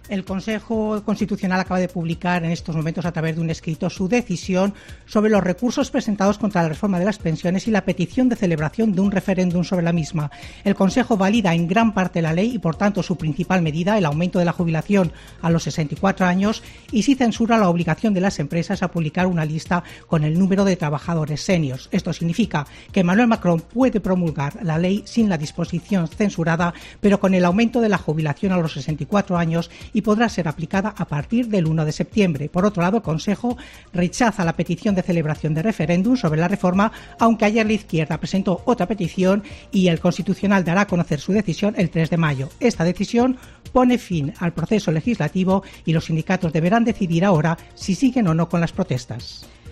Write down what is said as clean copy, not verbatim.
El Consejo Constitucional acaba de publicar en estos momentos a través de un escrito su decisión sobre los recursos presentados contra la reforma de las pensiones y la petición de celebración de un referéndum sobre la misma. El Consejo valida en gran parte la ley y, por tanto, su principal medida, el aumento de la jubilación a los 64 años, y sí censura la obligación de las empresas a publicar una lista con el número de trabajadores seniors. Esto significa que Emmanuel Macron puede promulgar la ley sin la disposición censurada, pero con el aumento de la jubilación a los 64 años y podrá ser aplicada a partir del 1 de septiembre. Por otro lado, el Consejo rechaza la petición de celebración de referéndum sobre la reforma, aunque ayer la izquierda presentó otra petición y el Constitucional dará a conocer su decisión el 3 de mayo. Esta decisión pone fin al proceso legislativo y los sindicatos deberán decidir ahora si siguen o no con las protestas.